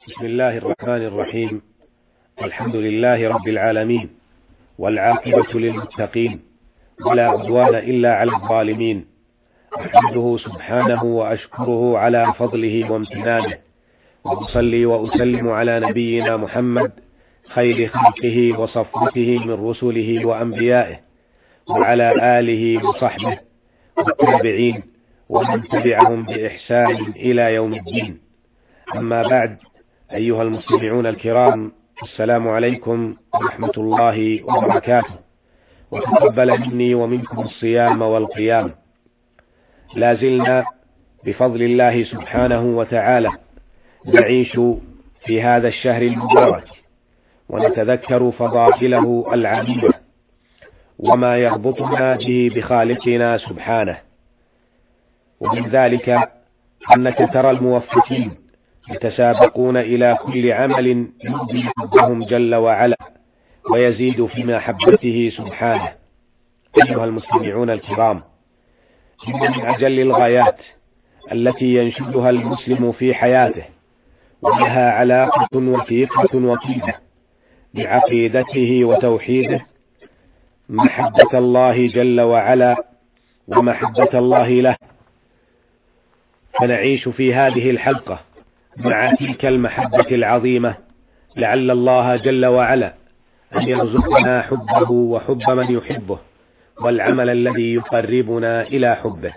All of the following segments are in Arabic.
بسم الله الرحمن الرحيم. الحمد لله رب العالمين، والعاقبة للمتقين، ولا عدوان إلا على الظالمين. أحمده سبحانه وأشكره على فضله وامتنانه، وأصلي وأسلم على نبينا محمد خير خلقه وصفوته من رسله وأنبيائه، وعلى آله وصحبه والتابعين ومن تبعهم بإحسان إلى يوم الدين. أما بعد، أيها المستمعون الكرام، السلام عليكم ورحمة الله وبركاته، وتقبل مني ومنكم الصيام والقيام. لا زلنا بفضل الله سبحانه وتعالى نعيش في هذا الشهر المبارك، ونتذكر فضائله العظيمة وما يربطنا به بخالقنا سبحانه. ومن ذلك أنك ترى الموفقين يتسابقون إلى كل عمل يرضي ربهم جل وعلا ويزيد في محبته سبحانه. أيها المستمعون الكرام، إن من أجل الغايات التي ينشدها المسلم في حياته ولها علاقة وثيقة وطيدة بعقيدته وتوحيده محبة الله جل وعلا ومحبة الله له. فنعيش في هذه الحلقة مع تلك المحبة العظيمة، لعل الله جل وعلا أن يرزقنا حبه وحب من يحبه، والعمل الذي يقربنا إلى حبه.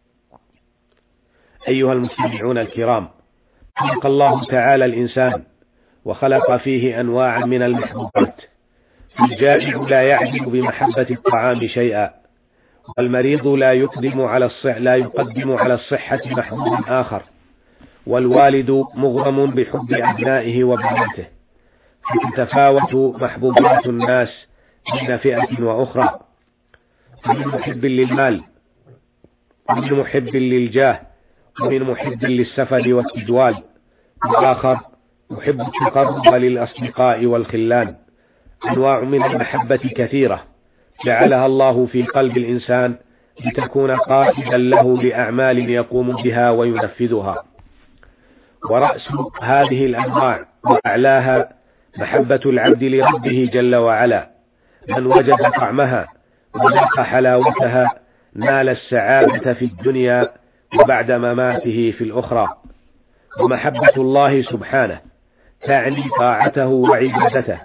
أيها المستمعون الكرام، خلق الله تعالى الإنسان وخلق فيه أنواعا من المحبوبات، فالجائع لا يعجل بمحبة الطعام شيئا، والمريض لا يقدم على الصحة محبوب آخر، والوالد مغرم بحب أبنائه وبناته، فتتفاوت محبوبات الناس بين فئة وأخرى، فمن محب للمال، ومن محب للجاه، ومن محب للسفر والتجوال، والآخر محب التقرب للأصدقاء والخلان. أنواع من المحبة كثيرة جعلها الله في قلب الإنسان لتكون قائدا له لأعمال يقوم بها وينفذها. ورأس هذه الأنواع وأعلاها محبة العبد لربه جل وعلا. من وجد طعمها وذاق حلاوتها نال السعادة في الدنيا وبعد مماته في الأخرى. ومحبة الله سبحانه تعني طاعته وعبادته،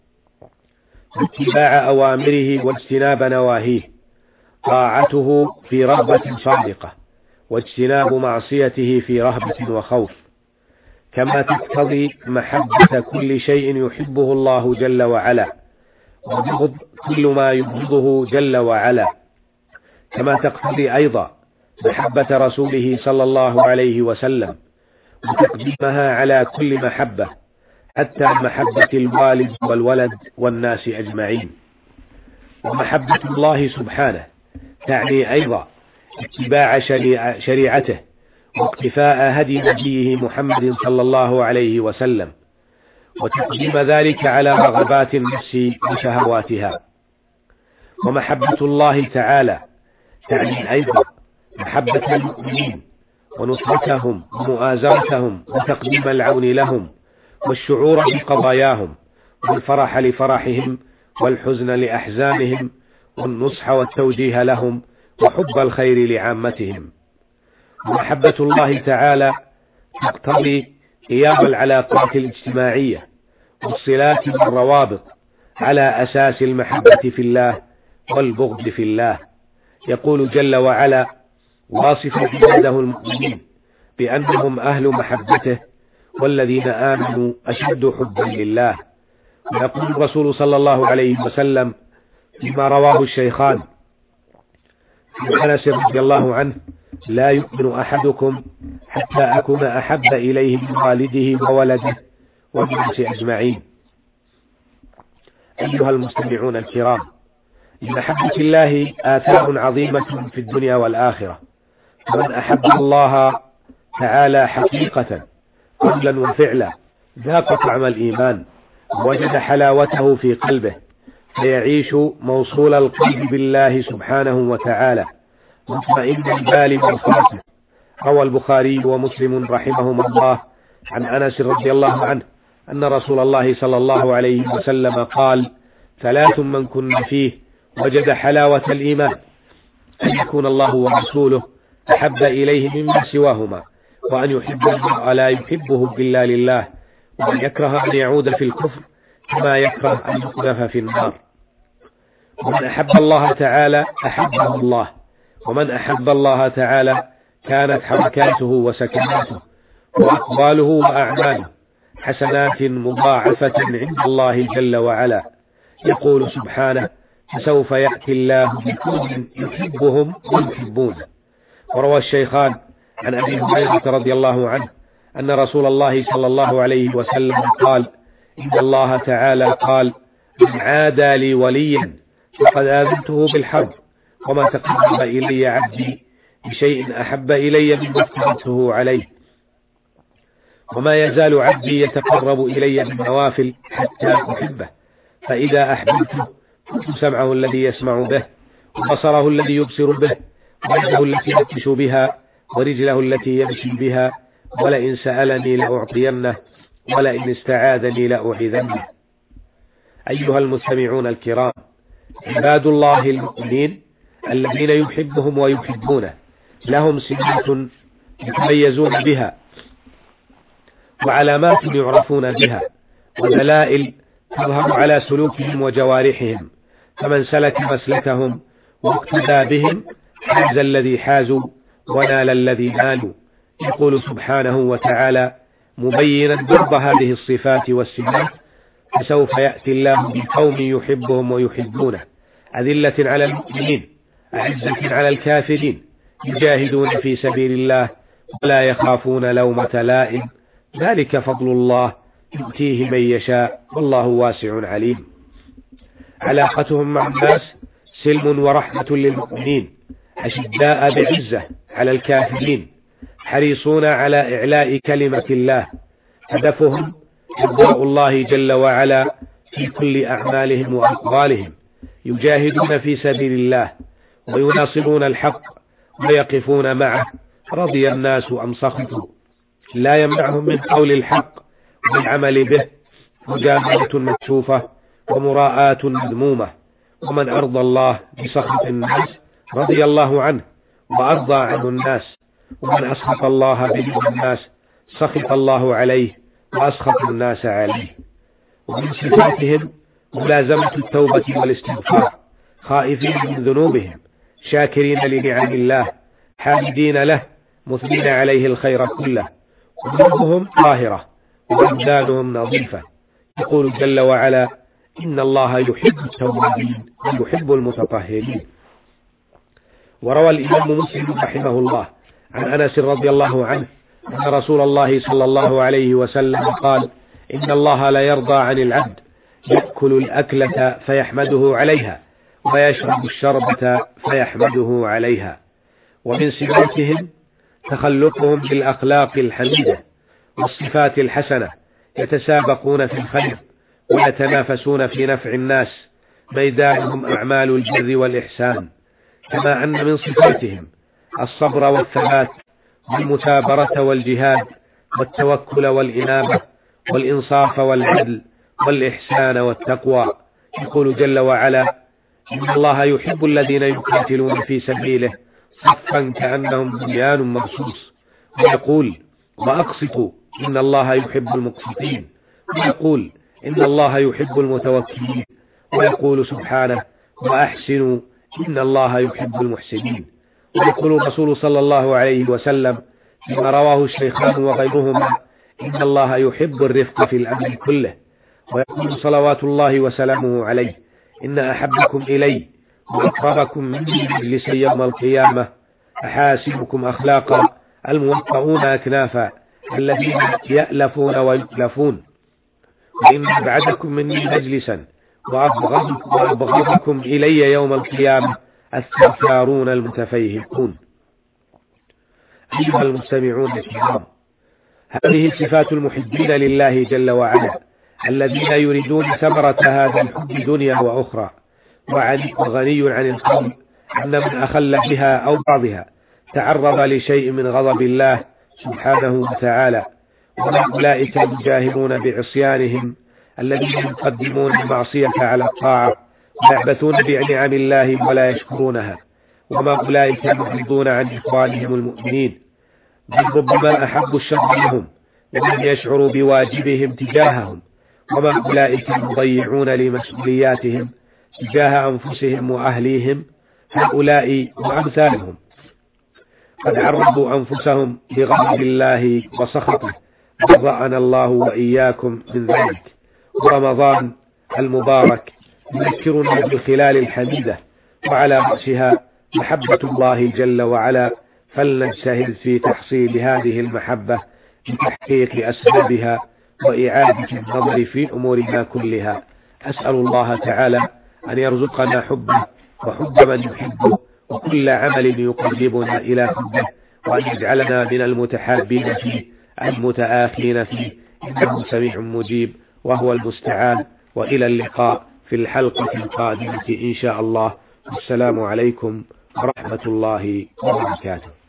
واتباع أوامره واجتناب نواهيه، طاعته في رغبة صادقة، واجتناب معصيته في رهبة وخوف، كما تقتضي محبة كل شيء يحبه الله جل وعلا، وبغض كل ما يبغضه جل وعلا، كما تقتضي أيضا محبة رسوله صلى الله عليه وسلم وتقديمها على كل محبة، حتى محبة الوالد والولد والناس أجمعين. ومحبة الله سبحانه تعني أيضا اتباع شريعته واقتفاء هدي نبيه محمد صلى الله عليه وسلم، وتقديم ذلك على رغبات النفس وشهواتها. ومحبة الله تعالى تعني أيضا محبة المؤمنين ونصرتهم ومؤازرتهم وتقديم العون لهم، والشعور بقضاياهم، والفرح لفرحهم، والحزن لأحزانهم، والنصح والتوجيه لهم، وحب الخير لعامتهم. ومحبة الله تعالى تقتضي قيام العلاقات الاجتماعية والصلات والروابط على أساس المحبة في الله والبغض في الله. يقول جل وعلا واصفا عباده المؤمنين بأنهم أهل محبته، والذين آمنوا أشد حبا لله. ويقول الرسول صلى الله عليه وسلم فيما رواه الشيخان عن أنس رضي الله عنه: لا يؤمن أحدكم حتى أكون أحب إليه من والده وولده والناس أجمعين. أيها المستمعون الكرام، لمحبة الله آثار عظيمة في الدنيا والآخرة. فمن أحب الله تعالى حقيقة قولا وفعلا ذاق طعم الإيمان ووجد حلاوته في قلبه، فيعيش موصول القلب بالله سبحانه وتعالى مطمئن البال والخاطر. روى البخاري ومسلم رحمهما الله عن أنس رضي الله عنه أن رسول الله صلى الله عليه وسلم قال: 3 من كن فيه وجد حلاوة الإيمان: أن يكون الله ورسوله أحب إليه مما سواهما، وأن يحب المرء لا يحبه إلا لله، وأن يكره أن يعود في الكفر كما يكره أن يقذف في النار. ومن أحب الله تعالى أحبه الله، ومن أحب الله تعالى كانت حركاته وسكناته وأقواله وأعماله حسنات مضاعفة عند الله جل وعلا. يقول سبحانه: فسوف يأتي الله بقوم يحبهم ويحبونه. وروى الشيخان عن أبي هريرة رضي الله عنه أن رسول الله صلى الله عليه وسلم قال: إن الله تعالى قال: من عادى لي وليا فقد آذنته بالحرب، وما تقرب إلي عبدي بشيء أحب إلي مما افترضته عليه، وما يزال عبدي يتقرب إلي بالنوافل حتى أحبه، فإذا أحببته كنت سمعه الذي يسمع به، وبصره الذي يبصر به، ويده التي يبطش بها، ورجله التي يمشي بها، ولئن سألني لأعطينه، ولئن استعاذني لأعيذنه. أيها المستمعون الكرام، عباد الله المؤمنين الذين يحبهم ويحبونه لهم سمات يتميزون بها، وعلامات يعرفون بها، ودلائل تظهر على سلوكهم وجوارحهم، فمن سلك مسلكهم واقتدى بهم حاز الذي حازوا ونال الذي نالوا. يقول سبحانه وتعالى مبينا ضرب هذه الصفات والسمات: فسوف يأتي الله بقوم يحبهم ويحبونه، أذلة على المؤمنين أعزة على الكافرين، يجاهدون في سبيل الله ولا يخافون لومة لائم، ذلك فضل الله يؤتيه من يشاء والله واسع عليم. علاقتهم مع الناس سلم ورحمة للمؤمنين، أشداء بعزة على الكافرين، حريصون على إعلاء كلمة الله، هدفهم إرضاء الله جل وعلا في كل أعمالهم وأقوالهم، يجاهدون في سبيل الله ويناصرون الحق ويقفون معه رضي الناس أم سخطوا، لا يمنعهم من قول الحق والعمل به مجاملة مكشوفة ومراءاة مذمومة. ومن أرضى الله بسخط الناس رضي الله عنه وأرضى عنه الناس، ومن أسخط الله برضا الناس سخط الله عليه وأسخط الناس عليه. ومن صفاتهم ملازمة التوبة والاستغفار، خائفين من ذنوبهم، شاكرين لنعم الله، حامدين له، مثنين عليه الخير كله، قلوبهم طاهرة وأبدانهم نظيفة. يقول جل وعلا: إن الله يحب التوابين ويحب المتطهرين. وروى الإمام مسلم رحمه الله عن أنس رضي الله عنه أن رسول الله صلى الله عليه وسلم قال: إن الله لا يرضى عن العبد يأكل الأكلة فيحمده عليها، ويشرب الشربة فيحمده عليها. ومن صفاتهم تخلقهم بالأخلاق الحميدة والصفات الحسنة، يتسابقون في الخير ويتنافسون في نفع الناس، ميدانهم أعمال البر والإحسان. كما أن من صفاتهم الصبر والثبات والمثابرة والجهاد والتوكل والإنابة والإنصاف والعدل والإحسان والتقوى. يقول جل وعلا: إن الله يحب الذين يقاتلون في سبيله صفا كأنهم بنيان مرصوص. ويقول: وأقسطوا إن الله يحب المقسطين. ويقول: إن الله يحب المتوكلين. ويقول سبحانه: وأحسنوا إن الله يحب المحسنين. ويقول الرسول صلى الله عليه وسلم فيما رواه الشيخان وغيرهما: إن الله يحب الرفق في الأمر كله. ويقول صلوات الله وسلامه عليه: إن أحبكم إلي وأقربكم مني مجلسا يوم القيامة أحاسنكم أخلاقا الموطئون أكنافا الذين يألفون ويؤلفون، وإن أبعدكم مني مجلسا وأبغضكم إلي يوم القيامة الثرثارون المتفيهقون. أيها المستمعون الكرام، هذه صفات المحبين لله جل وعلا الذين يريدون ثمرة هذا الحب دنيا وأخرى، وغني عن القول أن من أخل بها أو بعضها تعرض لشيء من غضب الله سبحانه وتعالى. وما أولئك المجاهرون بعصيانهم الذين يقدمون المعصية على الطاعة ويعبثون بنعم الله ولا يشكرونها، وما أولئك المعرضون عن إخوانهم المؤمنين، بل ربما أحبوا الشر لهم ولم يشعروا بواجبهم تجاههم، وما أولئك المضيعون لمسؤولياتهم تجاه أنفسهم وأهليهم، هؤلاء وأمثالهم قد عرضوا أنفسهم لغضب الله وسخطه، برأنا الله وإياكم من ذلك. ورمضان المبارك يذكرنا بالخلال الحميدة وعلى رأسها محبة الله جل وعلا، فلنجتهد في تحصيل هذه المحبة بتحقيق أسبابها وإعادة النظر في أمورنا كلها. أسأل الله تعالى أن يرزقنا حبه وحب من يحبه وكل عمل يقربنا إلى حبه، وأن يجعلنا من المتحابين فيه المتآخين فيه، إنه سميع مجيب وهو المستعان. وإلى اللقاء في الحلقة القادمة إن شاء الله، والسلام عليكم ورحمة الله وبركاته.